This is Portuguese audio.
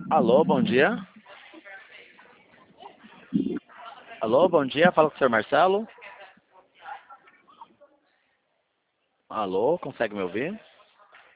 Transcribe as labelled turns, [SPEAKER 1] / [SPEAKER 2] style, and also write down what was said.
[SPEAKER 1] Alô, bom dia. Alô, bom dia. Fala com o senhor Marcelo. Alô, consegue me ouvir?